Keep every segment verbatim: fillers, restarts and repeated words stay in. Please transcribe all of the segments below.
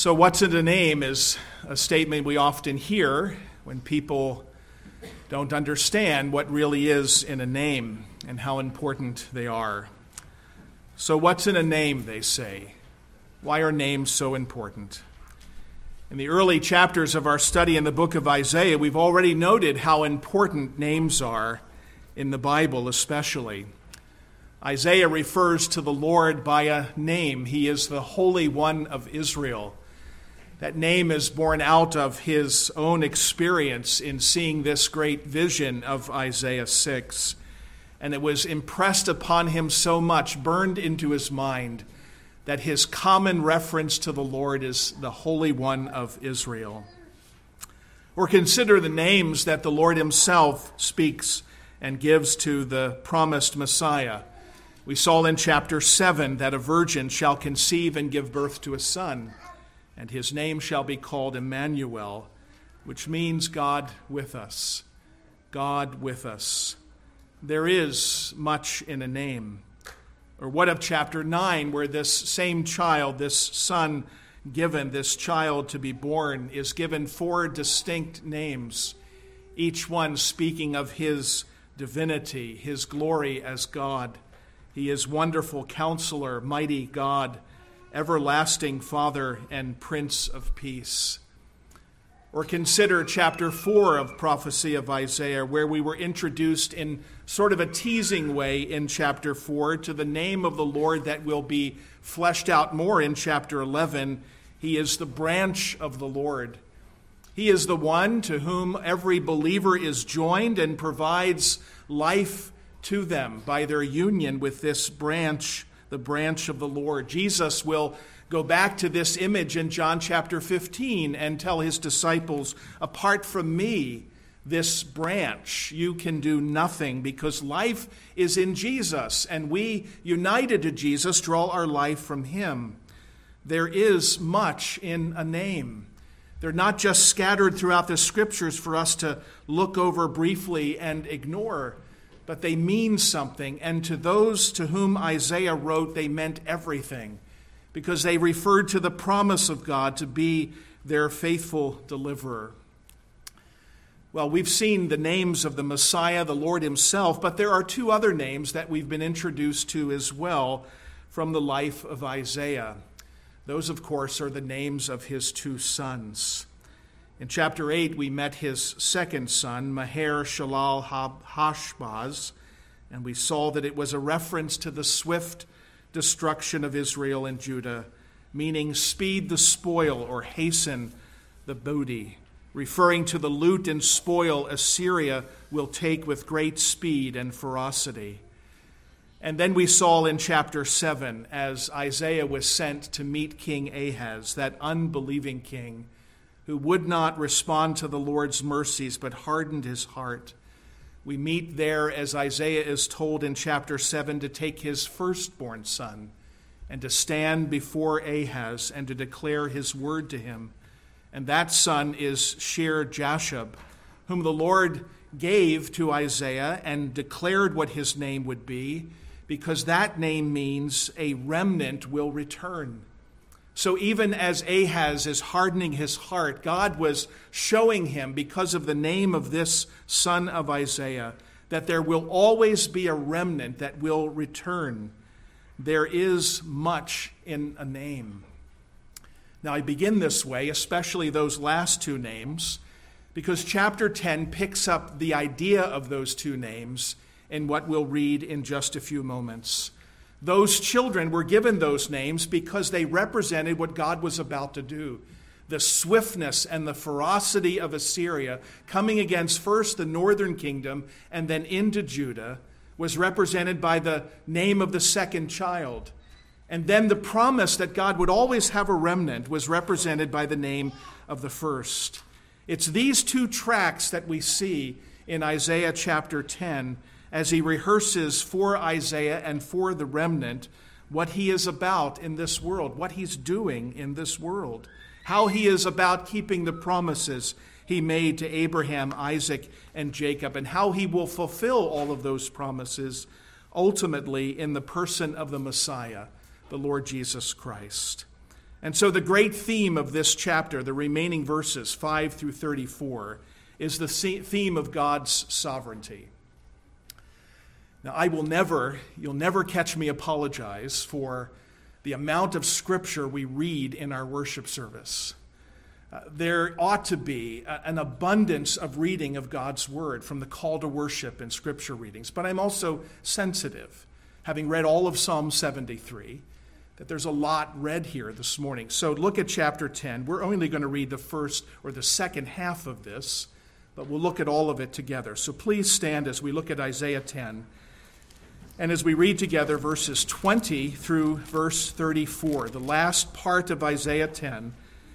So what's in a name is a statement we often hear when people don't understand what really is in a name and how important they are. So what's in a name, they say? Why are names so important? In the early chapters of our study in the book of Isaiah, we've already noted how important names are in the Bible especially. Isaiah refers to the Lord by a name. He is the Holy One of Israel. That name is born out of his own experience in seeing this great vision of Isaiah six. And it was impressed upon him so much, burned into his mind, that his common reference to the Lord is the Holy One of Israel. Or consider the names that the Lord himself speaks and gives to the promised Messiah. We saw in chapter seven that a virgin shall conceive and give birth to a son, and his name shall be called Emmanuel, which means God with us. God with us. There is much in a name. Or what of chapter nine, where this same child, this son given, this child to be born, is given four distinct names, each one speaking of his divinity, his glory as God. He is Wonderful Counselor, Mighty God, Everlasting Father, and Prince of Peace. Or consider chapter four of Prophecy of Isaiah, where we were introduced in sort of a teasing way in chapter four to the name of the Lord that will be fleshed out more in chapter eleven. He is the branch of the Lord. He is the one to whom every believer is joined and provides life to them by their union with this branch, the branch of the Lord. Jesus will go back to this image in John chapter fifteen and tell his disciples, apart from me, this branch, you can do nothing, because life is in Jesus, and we, united to Jesus, draw our life from him. There is much in a name. They're not just scattered throughout the scriptures for us to look over briefly and ignore, but they mean something, and to those to whom Isaiah wrote, they meant everything, because they referred to the promise of God to be their faithful deliverer. Well, we've seen the names of the Messiah, the Lord himself, but there are two other names that we've been introduced to as well from the life of Isaiah. Those, of course, are the names of his two sons. In chapter eight, we met his second son, Maher-shalal-hash-baz, and we saw that it was a reference to the swift destruction of Israel and Judah, meaning speed the spoil or hasten the booty, referring to the loot and spoil Assyria will take with great speed and ferocity. And then we saw in chapter seven, as Isaiah was sent to meet King Ahaz, that unbelieving king, who would not respond to the Lord's mercies, but hardened his heart. We meet there, as Isaiah is told in chapter seven, to take his firstborn son and to stand before Ahaz and to declare his word to him. And that son is Shear-Jashub, whom the Lord gave to Isaiah and declared what his name would be, because that name means a remnant will return. So even as Ahaz is hardening his heart, God was showing him, because of the name of this son of Isaiah, that there will always be a remnant that will return. There is much in a name. Now I begin this way, especially those last two names, because chapter ten picks up the idea of those two names in what we'll read in just a few moments. Those children were given those names because they represented what God was about to do. The swiftness and the ferocity of Assyria coming against first the northern kingdom and then into Judah was represented by the name of the second child. And then the promise that God would always have a remnant was represented by the name of the first. It's these two tracks that we see in Isaiah chapter ten as he rehearses for Isaiah and for the remnant what he is about in this world, what he's doing in this world, how he is about keeping the promises he made to Abraham, Isaac, and Jacob, and how he will fulfill all of those promises ultimately in the person of the Messiah, the Lord Jesus Christ. And so the great theme of this chapter, the remaining verses five through thirty-four, is the theme of God's sovereignty. Now, I will never, you'll never catch me apologize for the amount of scripture we read in our worship service. Uh, there ought to be a, an abundance of reading of God's word from the call to worship and scripture readings. But I'm also sensitive, having read all of Psalm seventy-three, that there's a lot read here this morning. So look at chapter ten. We're only going to read the first or the second half of this, but we'll look at all of it together. So please stand as we look at Isaiah ten. And as we read together verses twenty through verse thirty-four, the last part of Isaiah ten,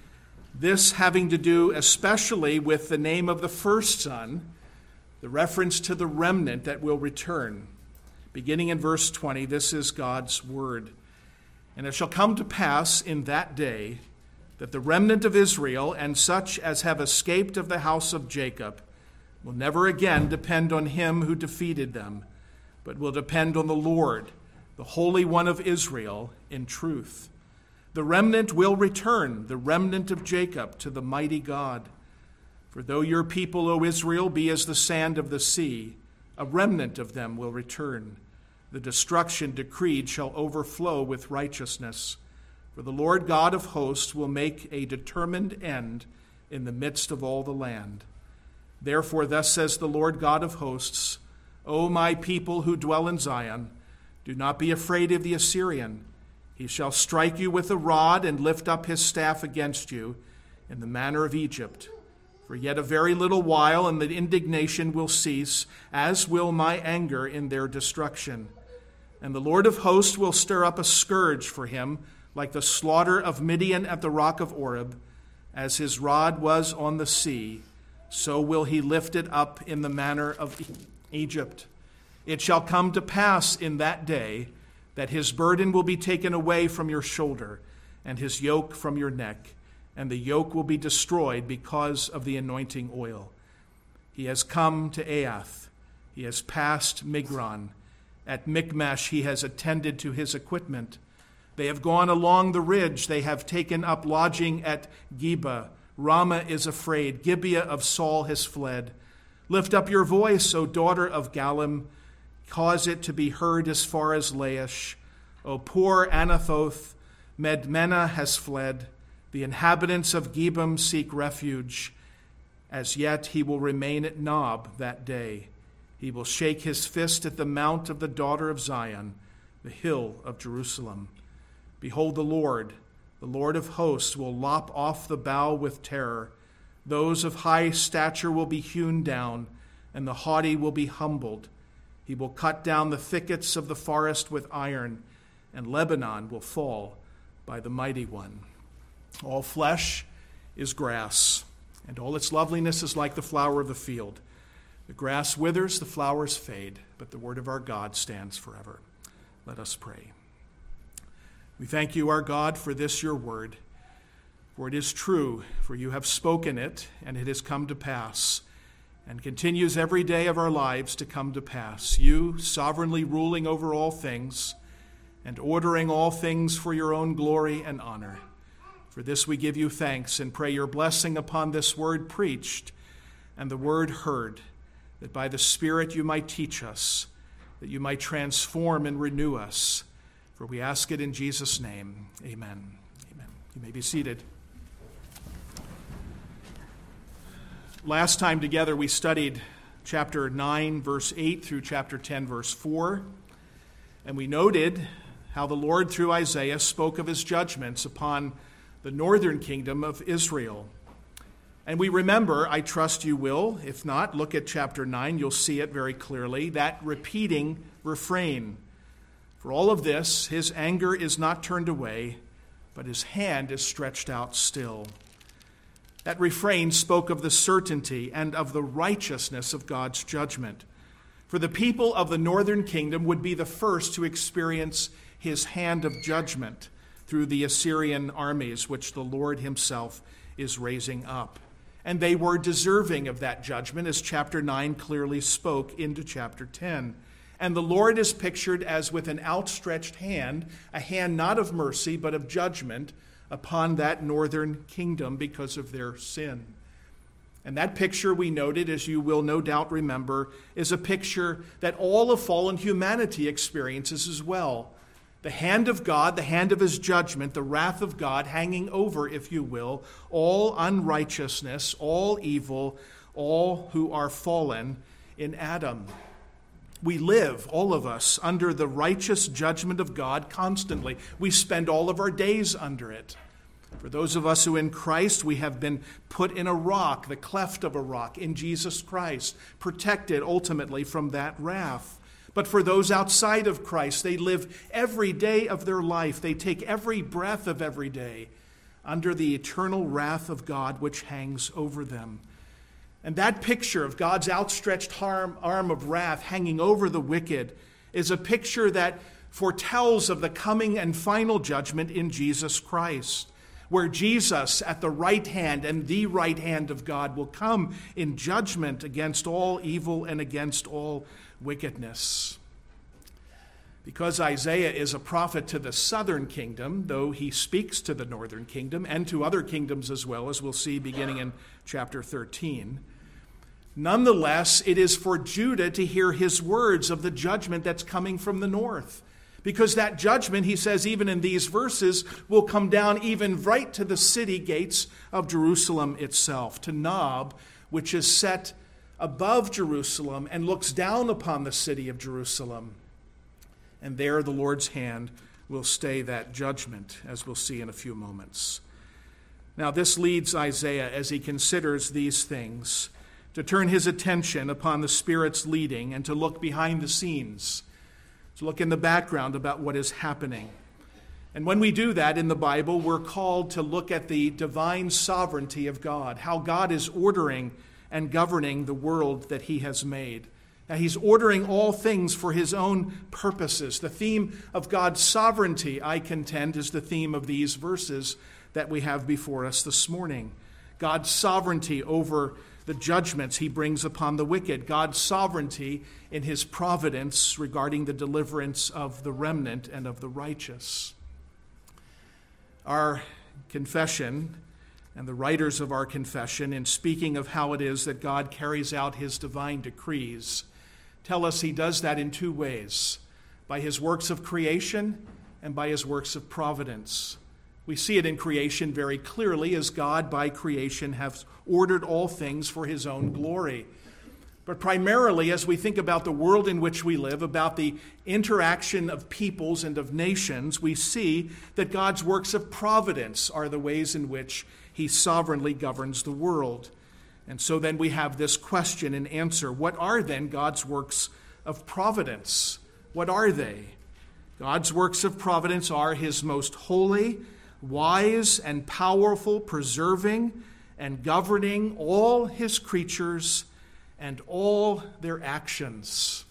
this having to do especially with the name of the first son, the reference to the remnant that will return. Beginning in verse twenty, this is God's word. And it shall come to pass in that day that the remnant of Israel and such as have escaped of the house of Jacob will never again depend on him who defeated them, but will depend on the Lord, the Holy One of Israel, in truth. The remnant will return, the remnant of Jacob, to the mighty God. For though your people, O Israel, be as the sand of the sea, a remnant of them will return. The destruction decreed shall overflow with righteousness. For the Lord God of hosts will make a determined end in the midst of all the land. Therefore, thus says the Lord God of hosts, O my people who dwell in Zion, do not be afraid of the Assyrian. He shall strike you with a rod and lift up his staff against you in the manner of Egypt. For yet a very little while, and the indignation will cease, as will my anger in their destruction. And the Lord of hosts will stir up a scourge for him, like the slaughter of Midian at the rock of Oreb. As his rod was on the sea, so will he lift it up in the manner of Egypt. It shall come to pass in that day that his burden will be taken away from your shoulder, and his yoke from your neck, and the yoke will be destroyed because of the anointing oil. He has come to Aiath. He has passed Migron. At Michmash he has attended to his equipment. They have gone along the ridge. They have taken up lodging at Geba. Ramah is afraid. Gibeah of Saul has fled. Lift up your voice, O daughter of Gallim. Cause it to be heard as far as Laish. O poor Anathoth, Medmenah has fled. The inhabitants of Gebim seek refuge. As yet he will remain at Nob that day. He will shake his fist at the mount of the daughter of Zion, the hill of Jerusalem. Behold, the Lord, the Lord of hosts, will lop off the bough with terror. Those of high stature will be hewn down, and the haughty will be humbled. He will cut down the thickets of the forest with iron, and Lebanon will fall by the mighty one. All flesh is grass, and all its loveliness is like the flower of the field. The grass withers, the flowers fade, but the word of our God stands forever. Let us pray. We thank you, our God, for this your word. For it is true, for you have spoken it, and it has come to pass, and continues every day of our lives to come to pass. You, sovereignly ruling over all things, and ordering all things for your own glory and honor. For this we give you thanks, and pray your blessing upon this word preached and the word heard, that by the Spirit you might teach us, that you might transform and renew us. For we ask it in Jesus' name. Amen. Amen. You may be seated. Last time together we studied chapter nine, verse eight through chapter ten, verse four. And we noted how the Lord, through Isaiah, spoke of his judgments upon the northern kingdom of Israel. And we remember, I trust you will, if not, look at chapter nine, you'll see it very clearly, that repeating refrain. For all of this, his anger is not turned away, but his hand is stretched out still. That refrain spoke of the certainty and of the righteousness of God's judgment. For the people of the northern kingdom would be the first to experience his hand of judgment through the Assyrian armies, which the Lord himself is raising up. And they were deserving of that judgment, as chapter nine clearly spoke into chapter ten. And the Lord is pictured as with an outstretched hand, a hand not of mercy, but of judgment, upon that northern kingdom because of their sin. And that picture, we noted, as you will no doubt remember, is a picture that all of fallen humanity experiences as well. The hand of God, the hand of his judgment, the wrath of God hanging over, if you will, all unrighteousness, all evil, all who are fallen in Adam. We live, all of us, under the righteous judgment of God constantly. We spend all of our days under it. For those of us who in Christ, we have been put in a rock, the cleft of a rock, in Jesus Christ, protected ultimately from that wrath. But for those outside of Christ, they live every day of their life. They take every breath of every day under the eternal wrath of God which hangs over them. And that picture of God's outstretched arm, arm of wrath hanging over the wicked is a picture that foretells of the coming and final judgment in Jesus Christ, where Jesus at the right hand and the right hand of God will come in judgment against all evil and against all wickedness. Because Isaiah is a prophet to the southern kingdom, though he speaks to the northern kingdom and to other kingdoms as well, as we'll see beginning in chapter thirteen, nonetheless, it is for Judah to hear his words of the judgment that's coming from the north. Because that judgment, he says, even in these verses, will come down even right to the city gates of Jerusalem itself, to Nob, which is set above Jerusalem and looks down upon the city of Jerusalem. And there the Lord's hand will stay that judgment, as we'll see in a few moments. Now this leads Isaiah, as he considers these things, to turn his attention upon the Spirit's leading and to look behind the scenes, to look in the background about what is happening. And when we do that in the Bible, we're called to look at the divine sovereignty of God, how God is ordering and governing the world that he has made. Now, he's ordering all things for his own purposes. The theme of God's sovereignty, I contend, is the theme of these verses that we have before us this morning. God's sovereignty over the judgments he brings upon the wicked. God's sovereignty in his providence regarding the deliverance of the remnant and of the righteous. Our confession and the writers of our confession, in speaking of how it is that God carries out his divine decrees, tell us he does that in two ways, by his works of creation and by his works of providence. We see it in creation very clearly, as God by creation has ordered all things for his own glory. But primarily, as we think about the world in which we live, about the interaction of peoples and of nations, we see that God's works of providence are the ways in which he sovereignly governs the world. And so then we have this question and answer. What are then God's works of providence? What are they? God's works of providence are his most holy, wise, and powerful preserving and governing all his creatures and all their actions.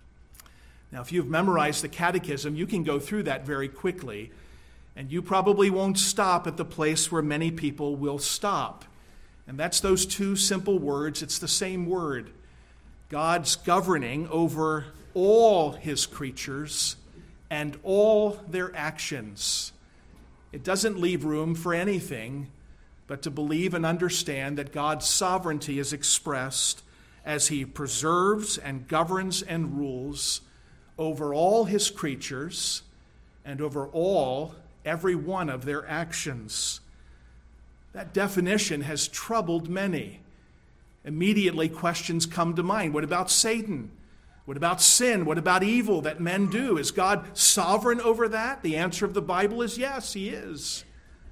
Now, if you've memorized the catechism, you can go through that very quickly, and you probably won't stop at the place where many people will stop. And that's those two simple words. It's the same word. God's governing over all his creatures and all their actions. It doesn't leave room for anything but to believe and understand that God's sovereignty is expressed as he preserves and governs and rules over all his creatures and over all, every one of their actions. That definition has troubled many. Immediately questions come to mind. What about Satan? What about sin? What about evil that men do? Is God sovereign over that? The answer of the Bible is yes, he is.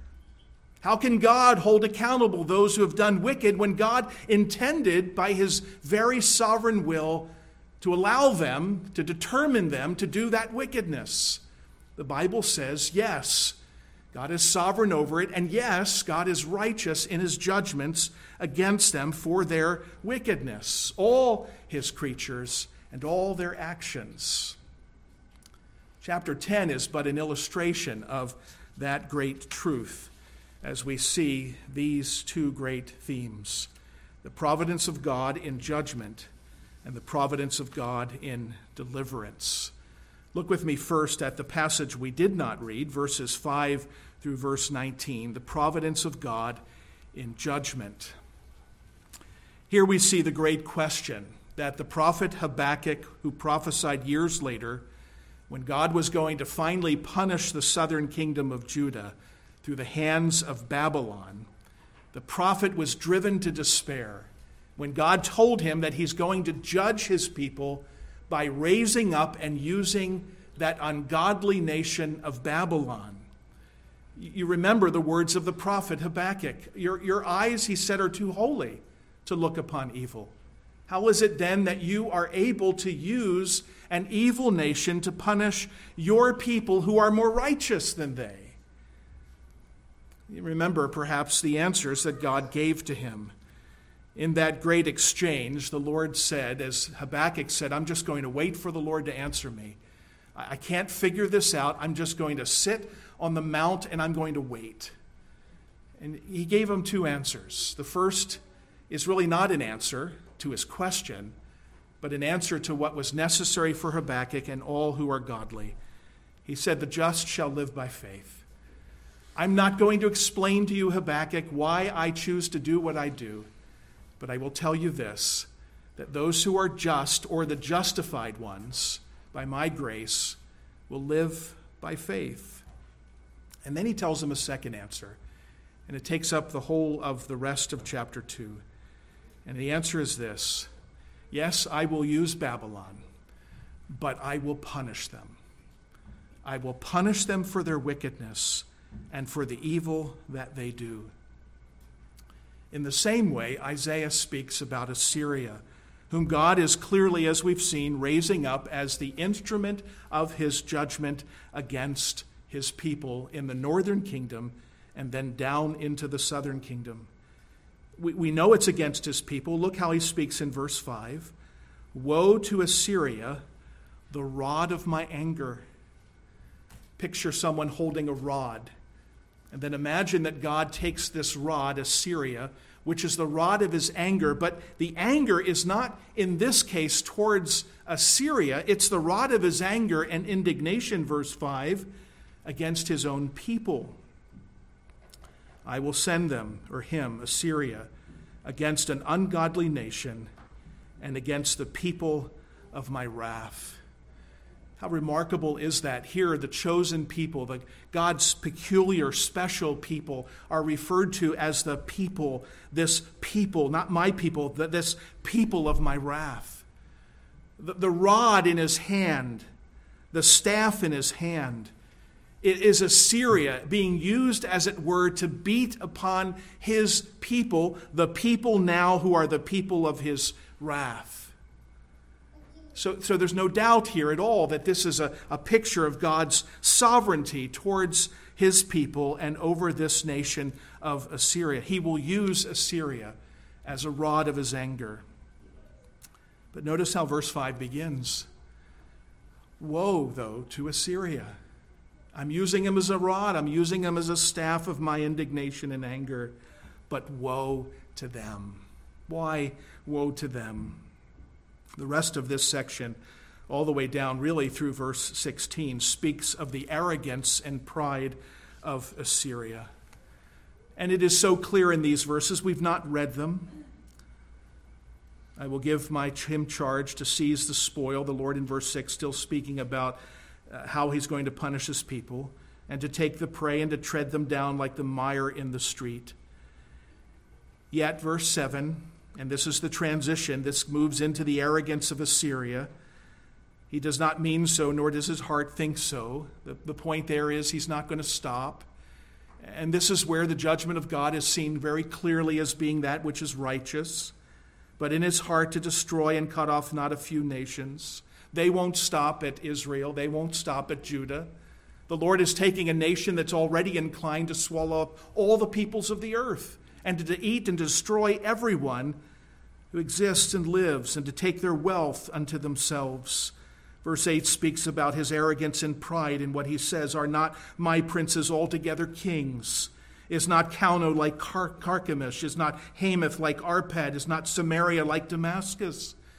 How can God hold accountable those who have done wicked when God intended by his very sovereign will to allow them, to determine them to do that wickedness? The Bible says yes, God is sovereign over it, and yes, God is righteous in his judgments against them for their wickedness, all his creatures and all their actions. Chapter ten is but an illustration of that great truth as we see these two great themes, the providence of God in judgment and the providence of God in deliverance. Look with me first at the passage we did not read, verses five through verse nineteen, the providence of God in judgment. Here we see the great question that the prophet Habakkuk, who prophesied years later, when God was going to finally punish the southern kingdom of Judah through the hands of Babylon, the prophet was driven to despair when God told him that he's going to judge his people by raising up and using that ungodly nation of Babylon. You remember the words of the prophet Habakkuk. Your, your eyes, he said, are too holy to look upon evil. How is it then that you are able to use an evil nation to punish your people who are more righteous than they? You remember perhaps the answers that God gave to him. In that great exchange, the Lord said, as Habakkuk said, I'm just going to wait for the Lord to answer me. I can't figure this out. I'm just going to sit on the mount and I'm going to wait. And he gave him two answers. The first is really not an answer to his question, but an answer to what was necessary for Habakkuk and all who are godly. He said, the just shall live by faith. I'm not going to explain to you, Habakkuk, why I choose to do what I do, but I will tell you this, that those who are just, or the justified ones, by my grace, will live by faith. And then he tells them a second answer, and it takes up the whole of the rest of chapter two. And the answer is this: yes, I will use Babylon, but I will punish them. I will punish them for their wickedness and for the evil that they do. In the same way, Isaiah speaks about Assyria, whom God is clearly, as we've seen, raising up as the instrument of his judgment against his people in the northern kingdom and then down into the southern kingdom. We, we know it's against his people. Look how he speaks in verse five. Woe to Assyria, the rod of my anger. Picture someone holding a rod. And then imagine that God takes this rod, Assyria, which is the rod of his anger. But the anger is not, in this case, towards Assyria. It's the rod of his anger and indignation, verse five, against his own people. I will send them, or him, Assyria, against an ungodly nation and against the people of my wrath. How remarkable is that? Here, the chosen people, the God's peculiar, special people, are referred to as the people, this people, not my people, this people of my wrath. The, the rod in his hand, the staff in his hand, it is Assyria being used, as it were, to beat upon his people, the people now who are the people of his wrath. So, so there's no doubt here at all that this is a, a picture of God's sovereignty towards his people and over this nation of Assyria. He will use Assyria as a rod of his anger. But notice how verse five begins. Woe, though, to Assyria. I'm using him as a rod. I'm using him as a staff of my indignation and anger. But woe to them. Why woe to them? The rest of this section, all the way down really through verse sixteen, speaks of the arrogance and pride of Assyria. And it is so clear in these verses, we've not read them. I will give my him charge to seize the spoil, the Lord in verse six still speaking about uh, how he's going to punish his people, and to take the prey and to tread them down like the mire in the street. Yet, verse seven, and this is the transition, this moves into the arrogance of Assyria. He does not mean so, nor does his heart think so. The, the point there is he's not going to stop. And this is where the judgment of God is seen very clearly as being that which is righteous, but in his heart to destroy and cut off not a few nations. They won't stop at Israel. They won't stop at Judah. The Lord is taking a nation that's already inclined to swallow up all the peoples of the earth, and to eat and destroy everyone who exists and lives, and to take their wealth unto themselves. Verse eight speaks about his arrogance and pride, and what he says, are not my princes altogether kings? Is not Calno like Car- Carchemish? Is not Hamath like Arpad? Is not Samaria like Damascus?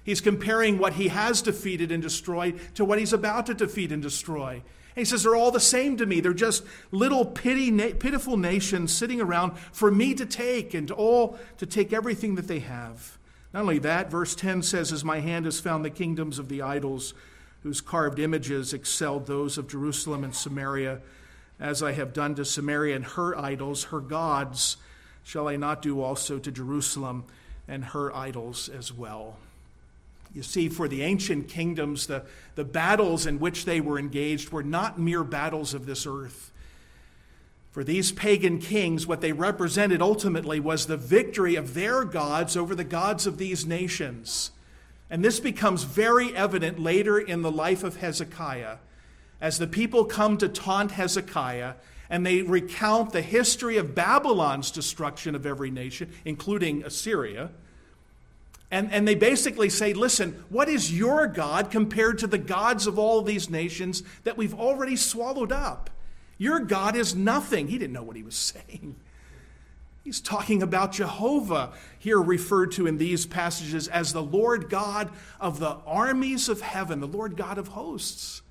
He's comparing what he has defeated and destroyed to what he's about to defeat and destroy. And he says, they're all the same to me. They're just little pity, pitiful nations sitting around for me to take and all to take everything that they have. Not only that, verse ten says, as my hand has found the kingdoms of the idols, whose carved images excelled those of Jerusalem and Samaria, as I have done to Samaria and her idols, her gods, shall I not do also to Jerusalem and her idols as well? You see, for the ancient kingdoms, the, the battles in which they were engaged were not mere battles of this earth. For these pagan kings, what they represented ultimately was the victory of their gods over the gods of these nations. And this becomes very evident later in the life of Hezekiah, as the people come to taunt Hezekiah, and they recount the history of Babylon's destruction of every nation, including Assyria. And, and they basically say, listen, what is your God compared to the gods of all of these nations that we've already swallowed up? Your God is nothing. He didn't know what he was saying. He's talking about Jehovah, here referred to in these passages as the Lord God of the armies of heaven, the Lord God of hosts.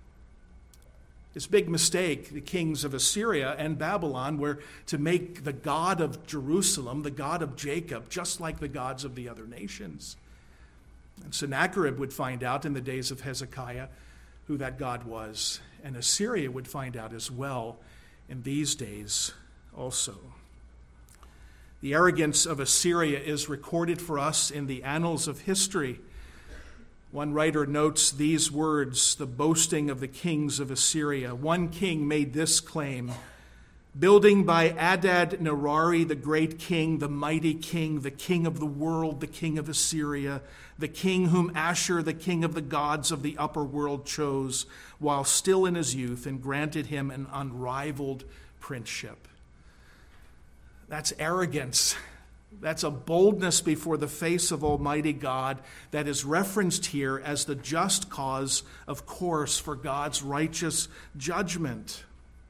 This big mistake, the kings of Assyria and Babylon, were to make the God of Jerusalem, the God of Jacob, just like the gods of the other nations. And Sennacherib would find out in the days of Hezekiah who that God was. And Assyria would find out as well in these days also. The arrogance of Assyria is recorded for us in the annals of history. One writer notes these words, the boasting of the kings of Assyria. One king made this claim, building by Adad-Nirari, the great king, the mighty king, the king of the world, the king of Assyria, the king whom Ashur, the king of the gods of the upper world, chose while still in his youth and granted him an unrivaled princeship. That's arrogance. That's a boldness before the face of Almighty God that is referenced here as the just cause, of course, for God's righteous judgment.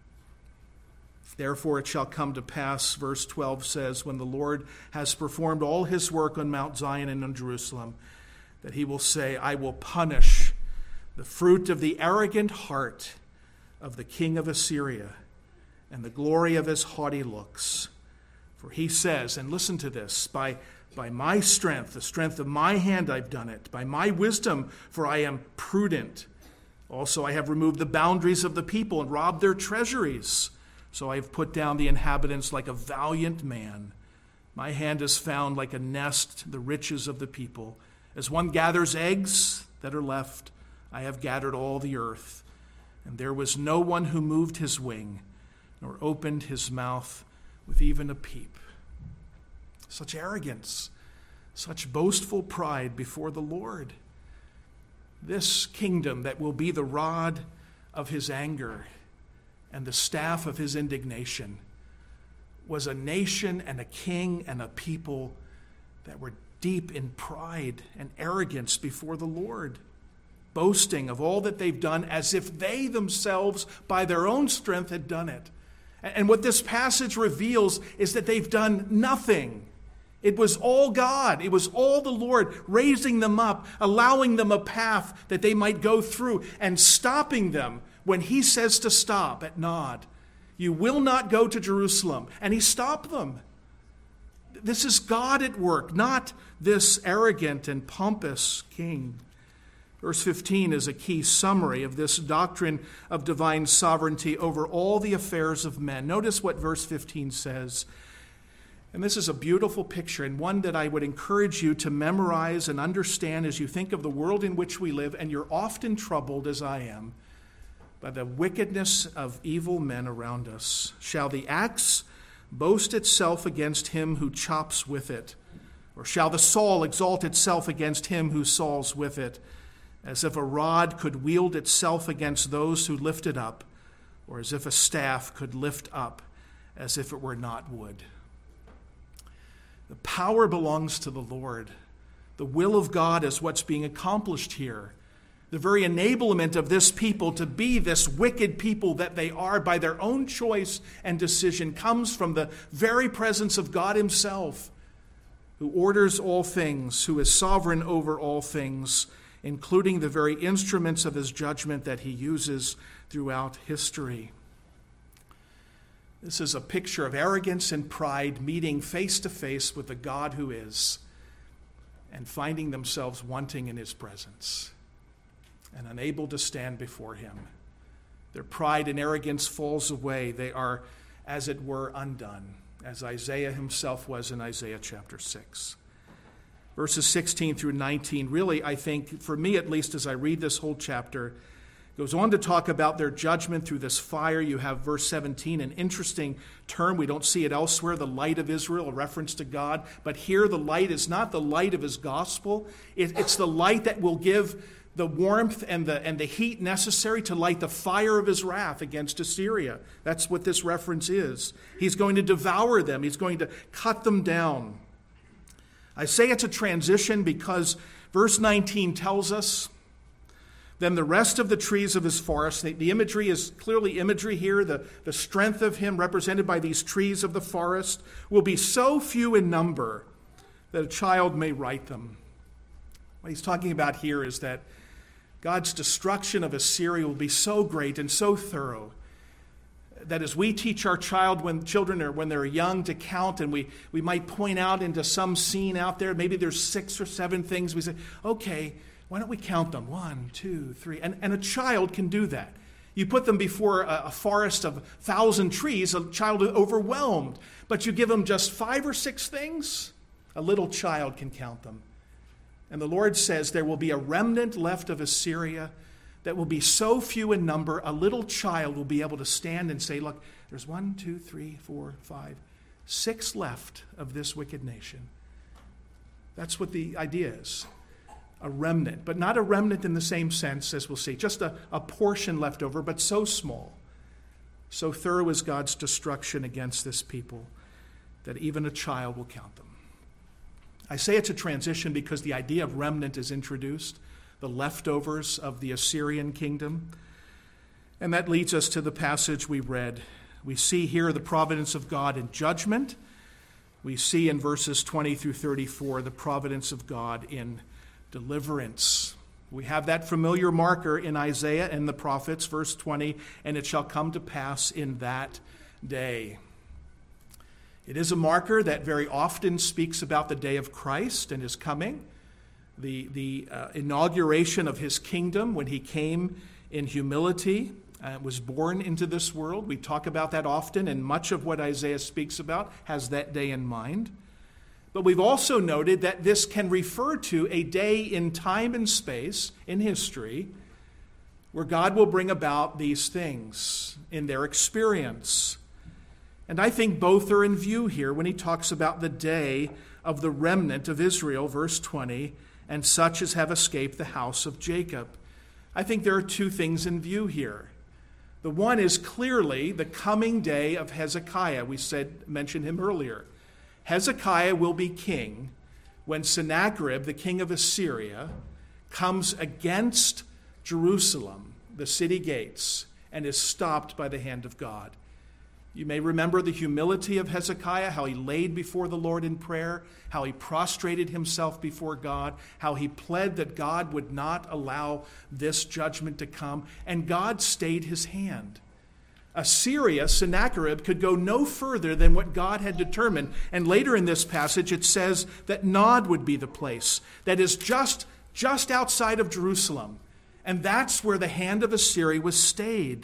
Therefore it shall come to pass, verse twelve says, when the Lord has performed all his work on Mount Zion and on Jerusalem, that he will say, I will punish the fruit of the arrogant heart of the king of Assyria and the glory of his haughty looks. For he says, and listen to this, by, by my strength, the strength of my hand I've done it, by my wisdom, for I am prudent. Also I have removed the boundaries of the people and robbed their treasuries. So I have put down the inhabitants like a valiant man. My hand has found like a nest the riches of the people. As one gathers eggs that are left, I have gathered all the earth. And there was no one who moved his wing, nor opened his mouth with even a peep. Such arrogance, such boastful pride before the Lord. This kingdom that will be the rod of his anger and the staff of his indignation was a nation and a king and a people that were deep in pride and arrogance before the Lord, boasting of all that they've done as if they themselves by their own strength had done it. And what this passage reveals is that they've done nothing. It was all God. It was all the Lord raising them up, allowing them a path that they might go through, and stopping them when he says to stop at Nod. You will not go to Jerusalem. And he stopped them. This is God at work, not this arrogant and pompous king. Verse fifteen is a key summary of this doctrine of divine sovereignty over all the affairs of men. Notice what verse fifteen says. And this is a beautiful picture, and one that I would encourage you to memorize and understand as you think of the world in which we live, and you're often troubled, as I am, by the wickedness of evil men around us. Shall the axe boast itself against him who chops with it? Or shall the saw exalt itself against him who saws with it? As if a rod could wield itself against those who lift it up, or as if a staff could lift up as if it were not wood. The power belongs to the Lord. The will of God is what's being accomplished here. The very enablement of this people to be this wicked people that they are by their own choice and decision comes from the very presence of God himself, who orders all things, who is sovereign over all things, including the very instruments of his judgment that he uses throughout history. This is a picture of arrogance and pride meeting face to face with the God who is and finding themselves wanting in his presence and unable to stand before him. Their pride and arrogance falls away. They are, as it were, undone, as Isaiah himself was in Isaiah chapter six. Verses sixteen through nineteen, really, I think, for me at least, as I read this whole chapter, goes on to talk about their judgment through this fire. You have verse seventeen, an interesting term. We don't see it elsewhere, the light of Israel, a reference to God. But here the light is not the light of his gospel. It, it's the light that will give the warmth and the, and the heat necessary to light the fire of his wrath against Assyria. That's what this reference is. He's going to devour them. He's going to cut them down. I say it's a transition because verse nineteen tells us, then the rest of the trees of his forest, the, the imagery is clearly imagery here, the, the strength of him represented by these trees of the forest will be so few in number that a child may write them. What he's talking about here is that God's destruction of Assyria will be so great and so thorough that as we teach our child when children are when they're young to count, and we, we might point out into some scene out there, maybe there's six or seven things, we say, okay, why don't we count them? One, two, three. And, and a child can do that. You put them before a, a forest of a thousand trees, a child is overwhelmed. But you give them just five or six things, a little child can count them. And the Lord says there will be a remnant left of Assyria that will be so few in number, a little child will be able to stand and say, look, there's one, two, three, four, five, six left of this wicked nation. That's what the idea is. A remnant, but not a remnant in the same sense as we'll see. Just a, a portion left over, but so small. So thorough is God's destruction against this people that even a child will count them. I say it's a transition because the idea of remnant is introduced, the leftovers of the Assyrian kingdom. And that leads us to the passage we read. We see here the providence of God in judgment. We see in verses twenty through thirty-four the providence of God in deliverance. We have that familiar marker in Isaiah and the prophets, verse twenty, and it shall come to pass in that day. It is a marker that very often speaks about the day of Christ and his coming, the, the uh, inauguration of his kingdom when he came in humility, uh, was born into this world. We talk about that often, and much of what Isaiah speaks about has that day in mind. But we've also noted that this can refer to a day in time and space, in history, where God will bring about these things in their experience. And I think both are in view here when he talks about the day of the remnant of Israel, verse twenty, and such as have escaped the house of Jacob. I think there are two things in view here. The one is clearly the coming day of Hezekiah. We said, mentioned him earlier. Hezekiah will be king when Sennacherib, the king of Assyria, comes against Jerusalem, the city gates, and is stopped by the hand of God. You may remember the humility of Hezekiah, how he laid before the Lord in prayer, how he prostrated himself before God, how he pled that God would not allow this judgment to come, and God stayed his hand. Assyria, Sennacherib, could go no further than what God had determined. And later in this passage, it says that Nod would be the place that is just, just outside of Jerusalem. And that's where the hand of Assyria was stayed.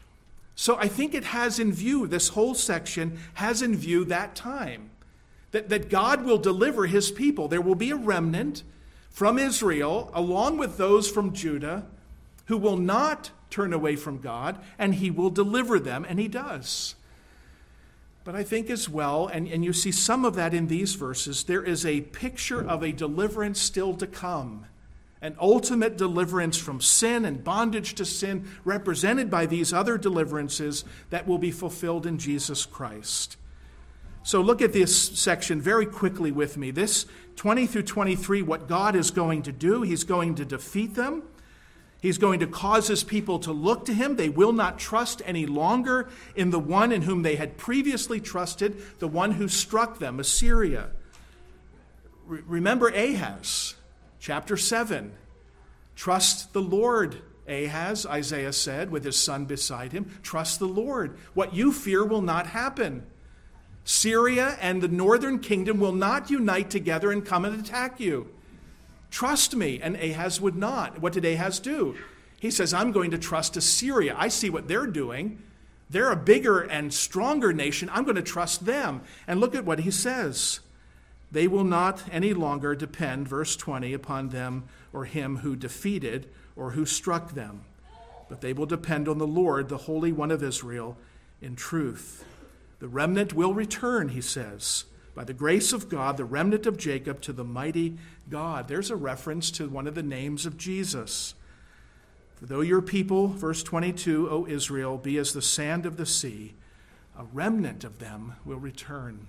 So I think it has in view, this whole section has in view that time, that, that God will deliver his people. There will be a remnant from Israel, along with those from Judah, who will not turn away from God, and he will deliver them, and he does. But I think as well, and, and you see some of that in these verses, there is a picture of a deliverance still to come. An ultimate deliverance from sin and bondage to sin, represented by these other deliverances that will be fulfilled in Jesus Christ. So look at this section very quickly with me. This twenty through twenty-three, what God is going to do, he's going to defeat them. He's going to cause his people to look to him. They will not trust any longer in the one in whom they had previously trusted, the one who struck them, Assyria. Re- remember Ahaz, chapter seven. Trust the Lord, Ahaz, Isaiah said, with his son beside him. Trust the Lord. What you fear will not happen. Syria and the northern kingdom will not unite together and come and attack you. Trust me. And Ahaz would not. What did Ahaz do? He says, I'm going to trust Assyria. I see what they're doing. They're a bigger and stronger nation. I'm going to trust them. And look at what he says. They will not any longer depend, verse twenty, upon them or him who defeated or who struck them. But they will depend on the Lord, the Holy One of Israel, in truth. The remnant will return, he says, by the grace of God, the remnant of Jacob, to the mighty God. There's a reference to one of the names of Jesus. For though your people, verse twenty-two, O Israel, be as the sand of the sea, a remnant of them will return.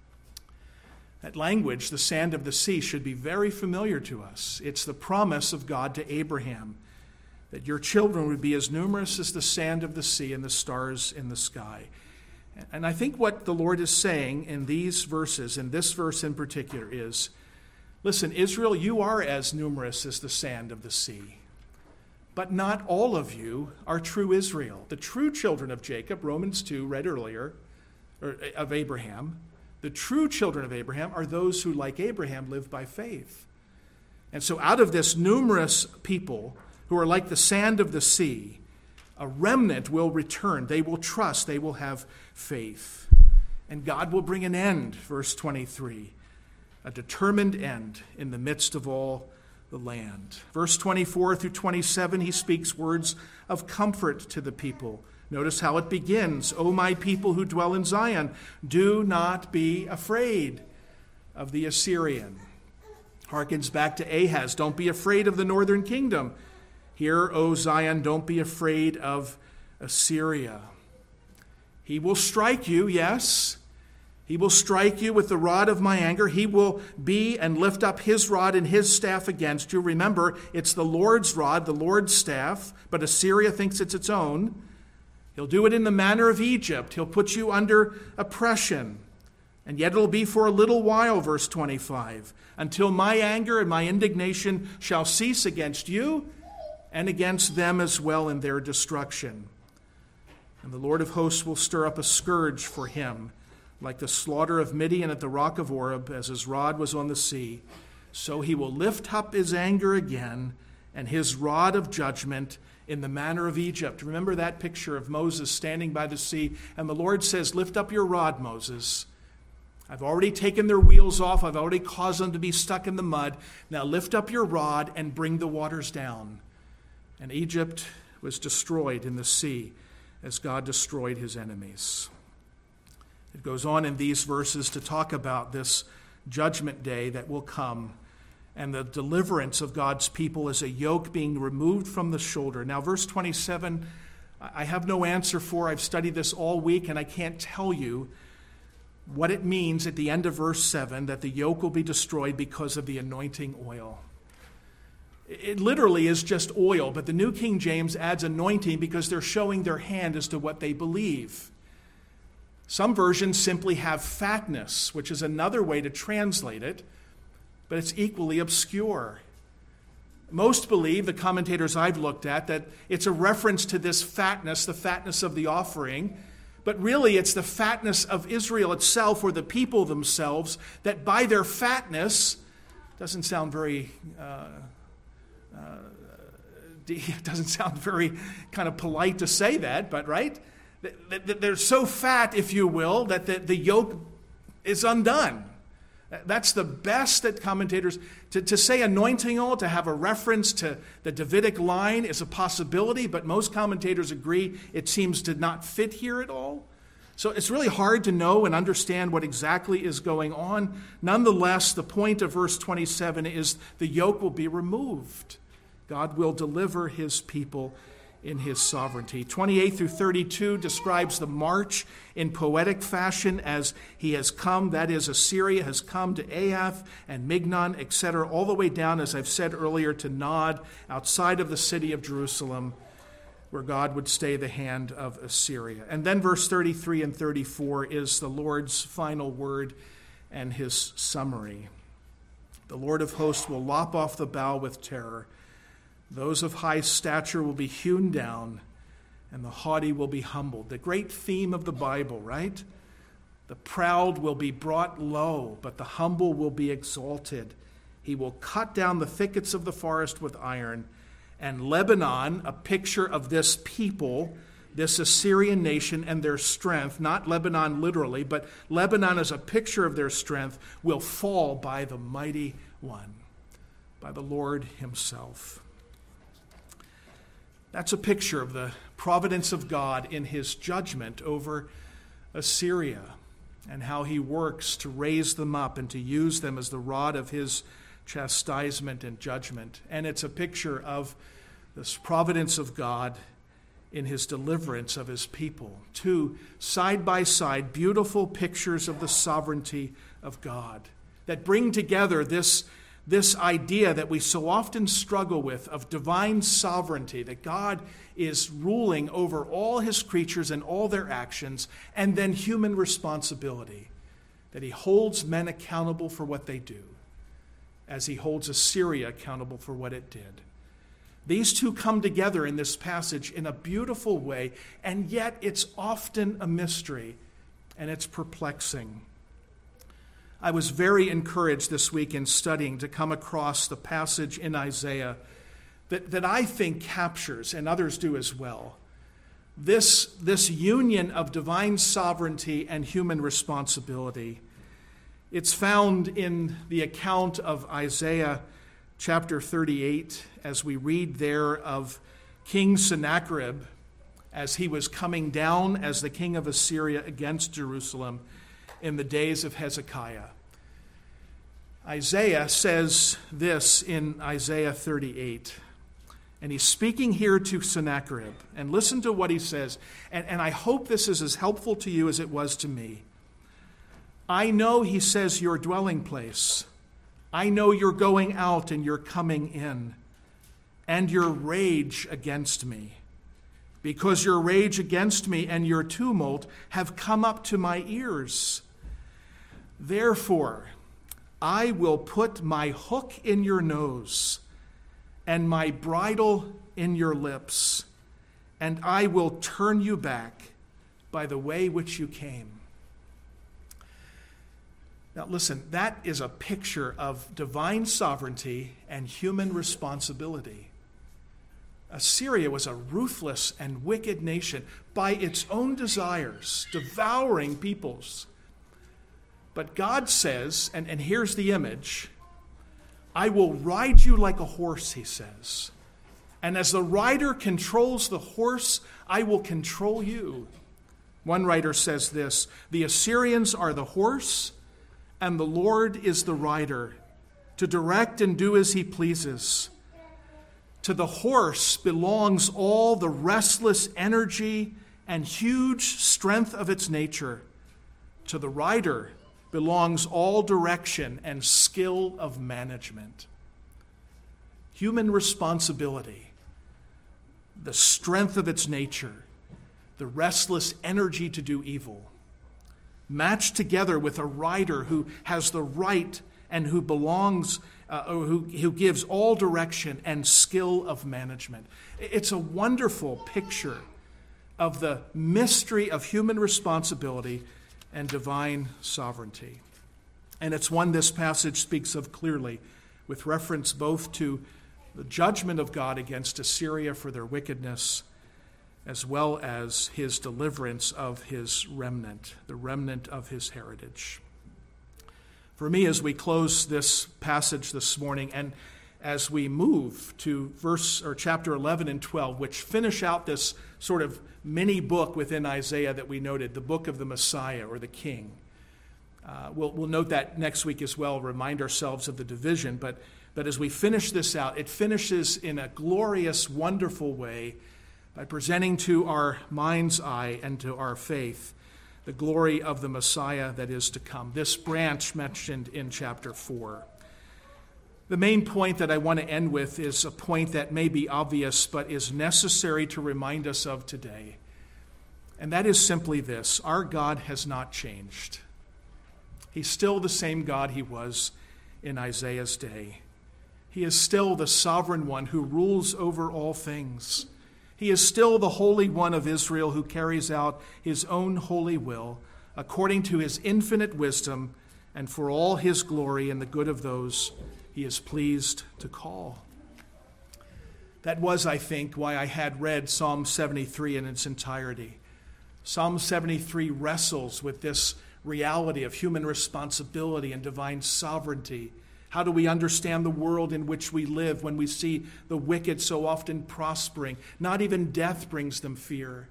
That language, the sand of the sea, should be very familiar to us. It's the promise of God to Abraham that your children would be as numerous as the sand of the sea and the stars in the sky. And I think what the Lord is saying in these verses, in this verse in particular, is, listen, Israel, you are as numerous as the sand of the sea. But not all of you are true Israel. The true children of Jacob, Romans two, read earlier, or of Abraham, the true children of Abraham are those who, like Abraham, live by faith. And so out of this numerous people who are like the sand of the sea, a remnant will return. They will trust. They will have faith. And God will bring an end, verse twenty-three, a determined end in the midst of all the land. Verse twenty-four through twenty-seven, he speaks words of comfort to the people. Notice how it begins. O my people who dwell in Zion, do not be afraid of the Assyrian. Harkens back to Ahaz. Don't be afraid of the northern kingdom. Here, O Zion, don't be afraid of Assyria. He will strike you, yes. He will strike you with the rod of my anger. He will be and lift up his rod and his staff against you. Remember, it's the Lord's rod, the Lord's staff, but Assyria thinks it's its own. He'll do it in the manner of Egypt. He'll put you under oppression. And yet it'll be for a little while, verse twenty-five, until my anger and my indignation shall cease against you and against them as well in their destruction. And the Lord of hosts will stir up a scourge for him, like the slaughter of Midian at the rock of Oreb, as his rod was on the sea. So he will lift up his anger again and his rod of judgment in the manner of Egypt. Remember that picture of Moses standing by the sea, and the Lord says, lift up your rod, Moses. I've already taken their wheels off. I've already caused them to be stuck in the mud. Now lift up your rod and bring the waters down. And Egypt was destroyed in the sea as God destroyed his enemies. It goes on in these verses to talk about this judgment day that will come and the deliverance of God's people as a yoke being removed from the shoulder. Now, verse twenty-seven, I have no answer for. I've studied this all week, and I can't tell you what it means at the end of verse seven, that the yoke will be destroyed because of the anointing oil. It literally is just oil, but the New King James adds anointing because they're showing their hand as to what they believe. Some versions simply have fatness, which is another way to translate it, but it's equally obscure. Most believe, the commentators I've looked at, that it's a reference to this fatness, the fatness of the offering, but really it's the fatness of Israel itself, or the people themselves, that by their fatness, doesn't sound very, uh, uh, it doesn't sound very kind of polite to say that, but right? They're so fat, if you will, that the, the yoke is undone. That's the best that commentators, to, to say anointing oil, to have a reference to the Davidic line is a possibility, but most commentators agree it seems to not fit here at all. So it's really hard to know and understand what exactly is going on. Nonetheless, the point of verse twenty-seven is the yoke will be removed. God will deliver his people in his sovereignty. twenty-eight through thirty-two describes the march in poetic fashion as he has come, that is, Assyria has come to Aiath and Mignon, et cetera, all the way down, as I've said earlier, to Nod, outside of the city of Jerusalem, where God would stay the hand of Assyria. And then verse thirty-three and thirty-four is the Lord's final word and his summary. The Lord of hosts will lop off the bough with terror. Those of high stature will be hewn down, and the haughty will be humbled. The great theme of the Bible, right? The proud will be brought low, but the humble will be exalted. He will cut down the thickets of the forest with iron. And Lebanon, a picture of this people, this Assyrian nation and their strength, not Lebanon literally, but Lebanon as a picture of their strength, will fall by the mighty one, by the Lord himself. That's a picture of the providence of God in his judgment over Assyria and how he works to raise them up and to use them as the rod of his chastisement and judgment. And it's a picture of this providence of God in his deliverance of his people. Two side by side beautiful pictures of the sovereignty of God that bring together this, this idea that we so often struggle with of divine sovereignty, that God is ruling over all his creatures and all their actions, and then human responsibility, that he holds men accountable for what they do, as he holds Assyria accountable for what it did. These two come together in this passage in a beautiful way, and yet it's often a mystery, and it's perplexing. I was very encouraged this week in studying to come across the passage in Isaiah that, that I think captures, and others do as well, this, this union of divine sovereignty and human responsibility. It's found in the account of Isaiah chapter thirty-eight, as we read there of King Sennacherib as he was coming down as the king of Assyria against Jerusalem in the days of Hezekiah. Isaiah says this in Isaiah thirty-eight, and he's speaking here to Sennacherib. And listen to what he says, and, and I hope this is as helpful to you as it was to me. I know, he says, your dwelling place. I know you're going out and you're coming in, and your rage against me, because your rage against me and your tumult have come up to my ears. Therefore, I will put my hook in your nose and my bridle in your lips, and I will turn you back by the way which you came. Now listen, that is a picture of divine sovereignty and human responsibility. Assyria was a ruthless and wicked nation by its own desires, devouring peoples. But God says, and, and here's the image, I will ride you like a horse, he says. And as the rider controls the horse, I will control you. One writer says this, the Assyrians are the horse, and the Lord is the rider, to direct and do as he pleases. To the horse belongs all the restless energy and huge strength of its nature. To the rider belongs all direction and skill of management. Human responsibility, the strength of its nature, the restless energy to do evil, matched together with a rider who has the right and who belongs, uh, who, who gives all direction and skill of management. It's a wonderful picture of the mystery of human responsibility and divine sovereignty. And it's one this passage speaks of clearly, with reference both to the judgment of God against Assyria for their wickedness, as well as his deliverance of his remnant, the remnant of his heritage. For me, as we close this passage this morning, and as we move to verse or chapter eleven and twelve, which finish out this sort of mini book within Isaiah that we noted, the book of the Messiah or the King. Uh, we'll, we'll note that next week as well, remind ourselves of the division. But, but as we finish this out, it finishes in a glorious, wonderful way by presenting to our mind's eye and to our faith the glory of the Messiah that is to come. This branch mentioned in chapter four. The main point that I want to end with is a point that may be obvious but is necessary to remind us of today. And that is simply this: our God has not changed. He's still the same God he was in Isaiah's day. He is still the sovereign one who rules over all things. He is still the Holy One of Israel who carries out his own holy will according to his infinite wisdom and for all his glory and the good of those he is pleased to call. That was, I think, why I had read Psalm seventy-three in its entirety. Psalm seventy-three wrestles with this reality of human responsibility and divine sovereignty. How do we understand the world in which we live when we see the wicked so often prospering? Not even death brings them fear.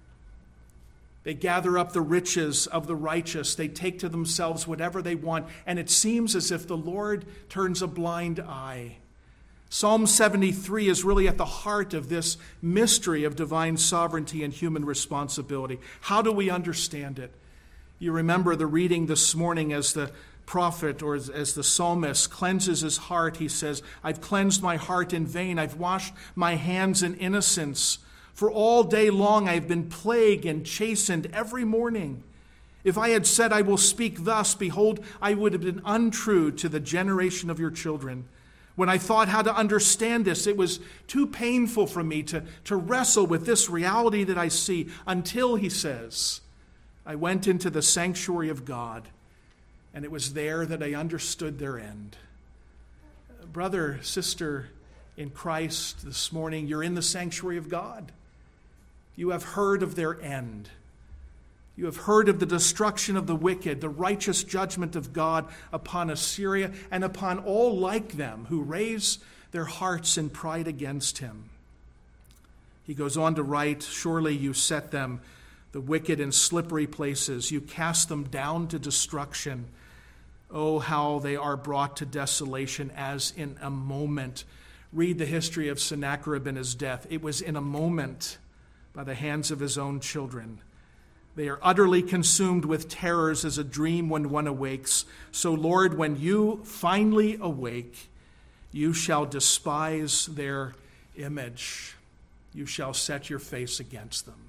They gather up the riches of the righteous. They take to themselves whatever they want, and it seems as if the Lord turns a blind eye. Psalm seventy-three is really at the heart of this mystery of divine sovereignty and human responsibility. How do we understand it? You remember the reading this morning as the prophet or as, as the psalmist cleanses his heart. He says, I've cleansed my heart in vain. I've washed my hands in innocence. For all day long I have been plagued and chastened every morning. If I had said I will speak thus, behold, I would have been untrue to the generation of your children. When I thought how to understand this, it was too painful for me to, to wrestle with this reality that I see until, he says, I went into the sanctuary of God, and it was there that I understood their end. Brother, sister in Christ, this morning, you're in the sanctuary of God. You have heard of their end. You have heard of the destruction of the wicked, the righteous judgment of God upon Assyria and upon all like them who raise their hearts in pride against him. He goes on to write, surely you set them, the wicked, in slippery places. You cast them down to destruction. Oh, how they are brought to desolation as in a moment. Read the history of Sennacherib and his death. It was in a moment by the hands of his own children. They are utterly consumed with terrors as a dream when one awakes. So, Lord, when you finally awake, you shall despise their image. You shall set your face against them.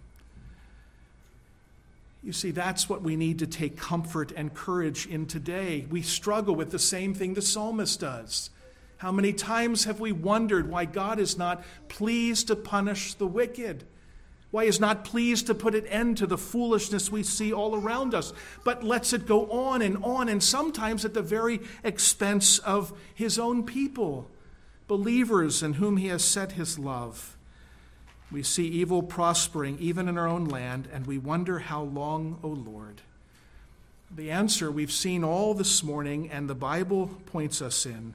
You see, that's what we need to take comfort and courage in today. We struggle with the same thing the psalmist does. How many times have we wondered why God is not pleased to punish the wicked? Why he is not pleased to put an end to the foolishness we see all around us, but lets it go on and on, and sometimes at the very expense of his own people, believers in whom he has set his love. We see evil prospering even in our own land, and we wonder how long, O Lord? The answer we've seen all this morning, and the Bible points us in,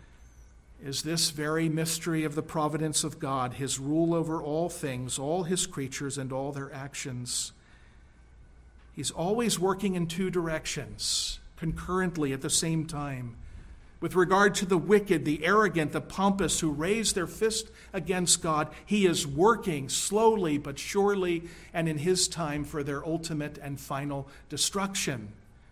is this very mystery of the providence of God, his rule over all things, all his creatures, and all their actions. He's always working in two directions, concurrently at the same time. With regard to the wicked, the arrogant, the pompous who raise their fist against God, he is working slowly but surely and in his time for their ultimate and final destruction.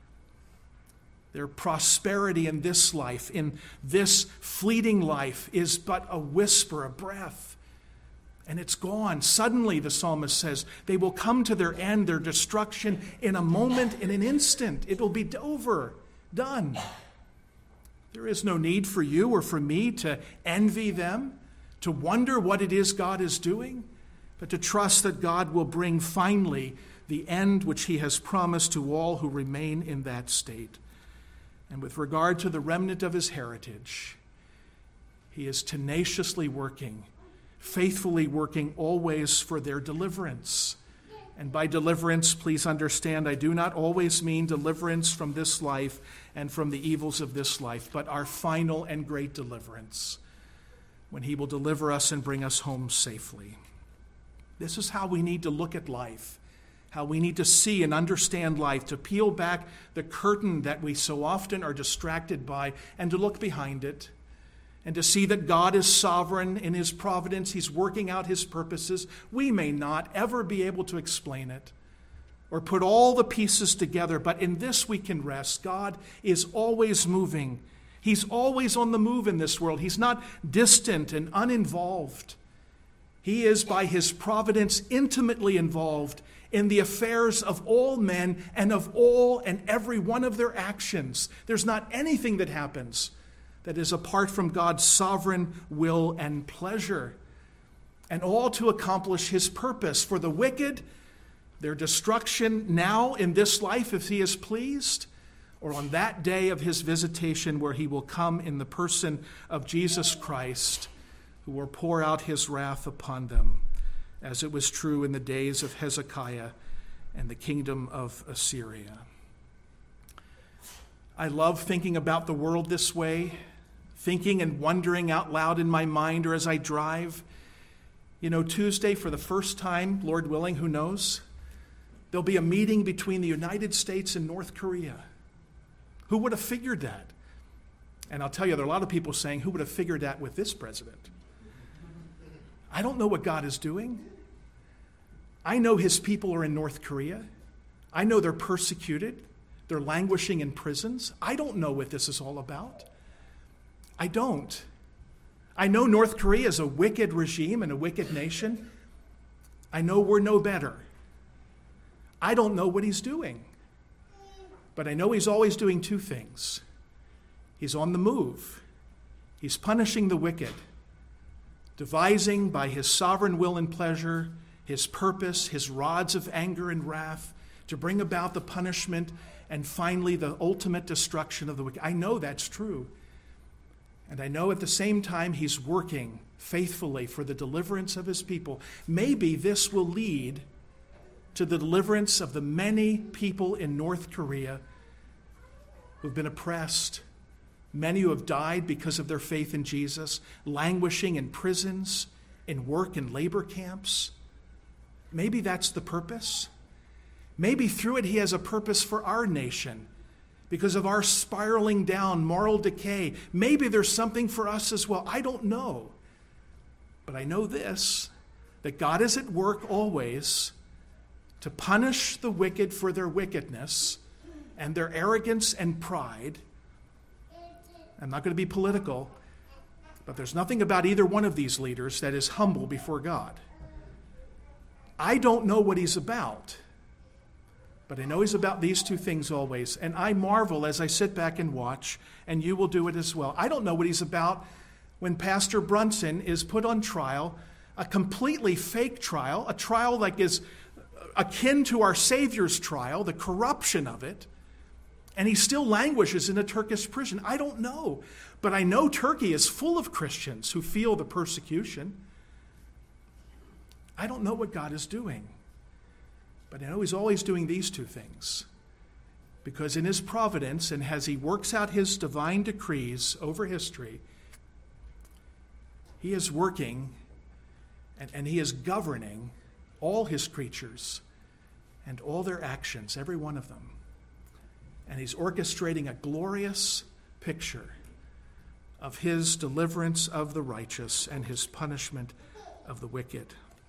Their prosperity in this life, in this fleeting life, is but a whisper, a breath, and it's gone. Suddenly, the psalmist says, they will come to their end, their destruction, in a moment, in an instant. It will be over, done. There is no need for you or for me to envy them, to wonder what it is God is doing, but to trust that God will bring finally the end which he has promised to all who remain in that state. And with regard to the remnant of his heritage, he is tenaciously working, faithfully working always for their deliverance. And by deliverance, please understand, I do not always mean deliverance from this life and from the evils of this life, but our final and great deliverance, when he will deliver us and bring us home safely. This is how we need to look at life. How we need to see and understand life, to peel back the curtain that we so often are distracted by and to look behind it and to see that God is sovereign in his providence. He's working out his purposes. We may not ever be able to explain it or put all the pieces together, but in this we can rest. God is always moving. He's always on the move in this world. He's not distant and uninvolved. He is, by his providence, intimately involved in the affairs of all men and of all and every one of their actions. There's not anything that happens that is apart from God's sovereign will and pleasure, and all to accomplish his purpose. For the wicked, their destruction now in this life, if he is pleased, or on that day of his visitation where he will come in the person of Jesus Christ, who will pour out his wrath upon them, as it was true in the days of Hezekiah and the kingdom of Assyria. I love thinking about the world this way, thinking and wondering out loud in my mind or as I drive. You know, Tuesday, for the first time, Lord willing, who knows, there'll be a meeting between the United States and North Korea. Who would have figured that? And I'll tell you, there are a lot of people saying, who would have figured that with this president? I don't know what God is doing. I know his people are in North Korea. I know they're persecuted. They're languishing in prisons. I don't know what this is all about. I don't. I know North Korea is a wicked regime and a wicked nation. I know we're no better. I don't know what he's doing. But I know he's always doing two things. He's on the move. He's punishing the wicked, devising by his sovereign will and pleasure, his purpose, his rods of anger and wrath, to bring about the punishment and finally the ultimate destruction of the wicked. I know that's true. And I know at the same time he's working faithfully for the deliverance of his people. Maybe this will lead to the deliverance of the many people in North Korea who've been oppressed, many who have died because of their faith in Jesus, languishing in prisons, in work and labor camps. Maybe that's the purpose. Maybe through it he has a purpose for our nation because of our spiraling down, moral decay. Maybe there's something for us as well. I don't know. But I know this, that God is at work always to punish the wicked for their wickedness and their arrogance and pride. I'm not going to be political, but there's nothing about either one of these leaders that is humble before God. I don't know what he's about, but I know he's about these two things always. And I marvel as I sit back and watch, and you will do it as well. I don't know what he's about when Pastor Brunson is put on trial, a completely fake trial, a trial like is akin to our Savior's trial, the corruption of it, and he still languishes in a Turkish prison. I don't know, but I know Turkey is full of Christians who feel the persecution. I don't know what God is doing, but I know he's always doing these two things, because in his providence and as he works out his divine decrees over history, he is working and, and he is governing all his creatures and all their actions, every one of them. And he's orchestrating a glorious picture of his deliverance of the righteous and his punishment of the wicked.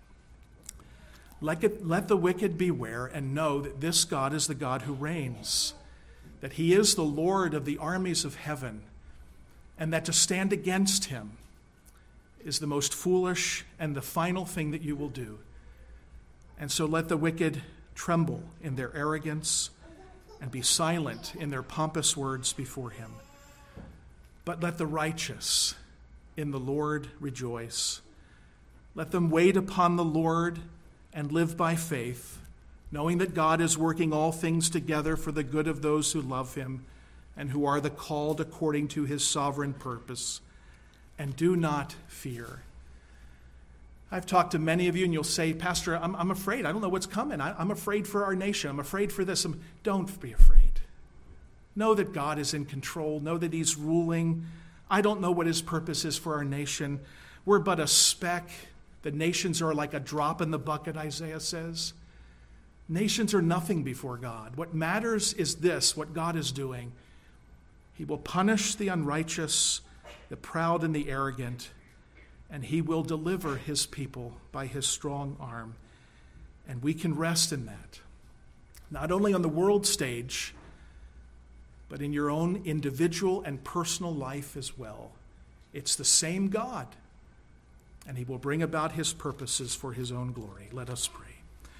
Let, it, let the wicked beware and know that this God is the God who reigns, that he is the Lord of the armies of heaven, and that to stand against him is the most foolish and the final thing that you will do. And so let the wicked tremble in their arrogance and be silent in their pompous words before him. But let the righteous in the Lord rejoice. Let them wait upon the Lord and live by faith, knowing that God is working all things together for the good of those who love him and who are the called according to his sovereign purpose. And do not fear. I've talked to many of you, and you'll say, Pastor, I'm, I'm afraid. I don't know what's coming. I, I'm afraid for our nation. I'm afraid for this. I'm, don't be afraid. Know that God is in control. Know that he's ruling. I don't know what his purpose is for our nation. We're but a speck. The nations are like a drop in the bucket, Isaiah says. Nations are nothing before God. What matters is this, what God is doing. He will punish the unrighteous, the proud and the arrogant, and he will deliver his people by his strong arm. And we can rest in that, not only on the world stage, but in your own individual and personal life as well. It's the same God, and he will bring about his purposes for his own glory. Let us pray.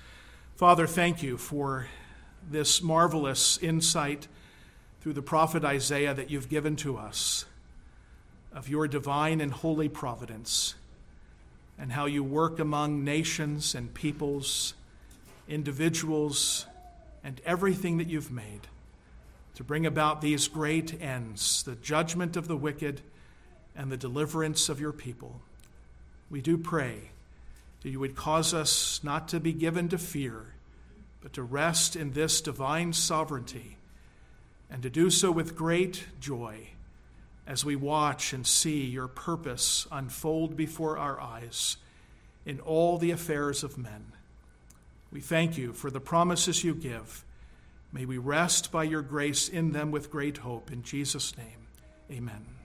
Father, thank you for this marvelous insight through the prophet Isaiah that you've given to us of your divine and holy providence and how you work among nations and peoples, individuals, and everything that you've made to bring about these great ends, the judgment of the wicked and the deliverance of your people. We do pray that you would cause us not to be given to fear, but to rest in this divine sovereignty, and to do so with great joy as we watch and see your purpose unfold before our eyes in all the affairs of men. We thank you for the promises you give. May we rest by your grace in them with great hope. In Jesus' name, amen.